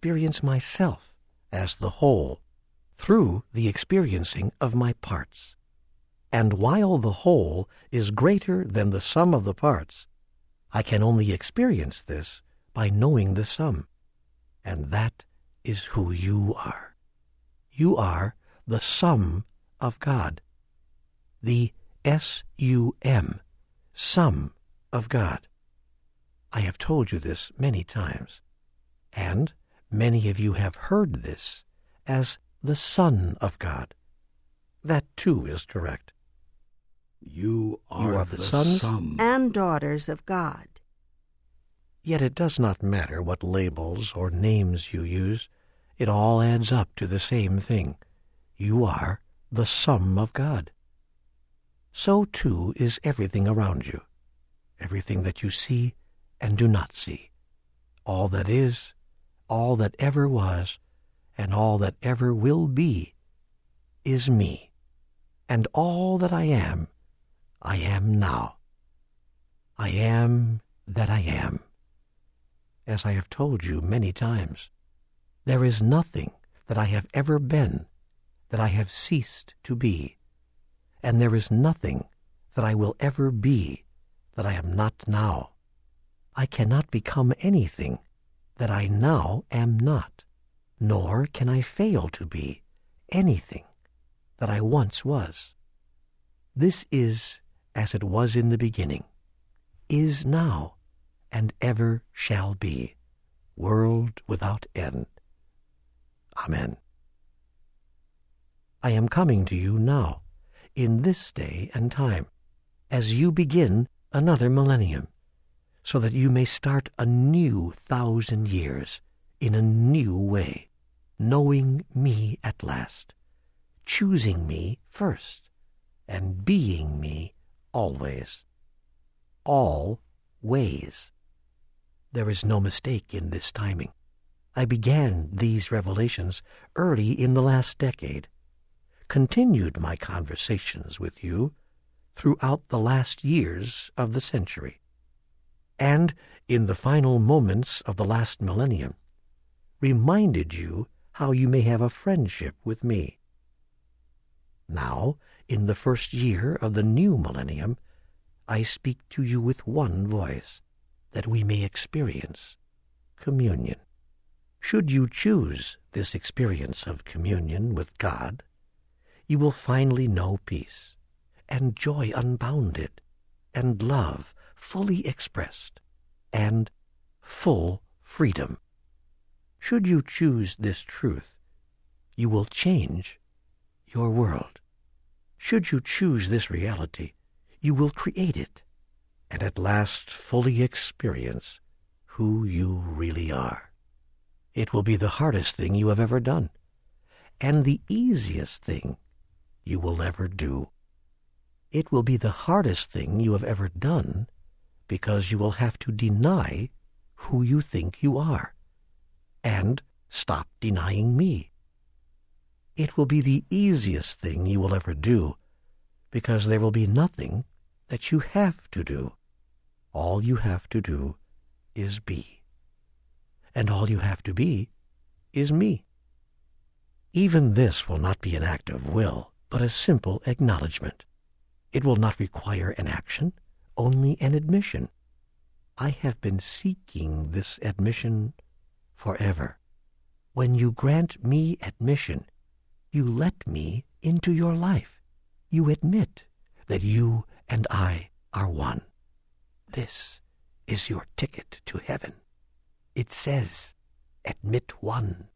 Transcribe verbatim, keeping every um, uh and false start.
experience myself as the whole through the experiencing of my parts. And while the whole is greater than the sum of the parts, I can only experience this by knowing the sum. And that is who you are. You are the sum of God. The S U M, sum of God. I have told you this many times, and many of you have heard this as the Son of God. That too is correct. You are, you are the, the sons sum and daughters of God. Yet it does not matter what labels or names you use. It all adds up to the same thing. You are the sum of God. So too is everything around you, everything that you see and do not see, all that is, all that ever was, and all that ever will be, is me. And all that I am, I am now. I am that I am. As I have told you many times, there is nothing that I have ever been that I have ceased to be, and there is nothing that I will ever be that I am not now. I cannot become anything that I now am not, nor can I fail to be anything that I once was. This is as it was in the beginning, is now, and ever shall be, world without end. Amen. I am coming to you now, in this day and time, as you begin another millennium, so that you may start a new thousand years in a new way, knowing me at last, choosing me first, and being me always. All ways. There is no mistake in this timing. I began these revelations early in the last decade, continued my conversations with you throughout the last years of the century, and in the final moments of the last millennium, reminded you how you may have a friendship with me. Now, in the first year of the new millennium, I speak to you with one voice, that we may experience communion. Should you choose this experience of communion with God, you will finally know peace, and joy unbounded, and love fully expressed, and full freedom. Should you choose this truth, you will change your world. Should you choose this reality, you will create it, and at last fully experience who you really are. It will be the hardest thing you have ever done, and the easiest thing you will ever do. It will be the hardest thing you have ever done, because you will have to deny who you think you are, and stop denying me. It will be the easiest thing you will ever do, because there will be nothing that you have to do. All you have to do is be. And all you have to be is me. Even this will not be an act of will, but a simple acknowledgement. It will not require an action, only an admission. I have been seeking this admission forever. When you grant me admission, you let me into your life. You admit that you and I are one. This is your ticket to heaven. It says, admit one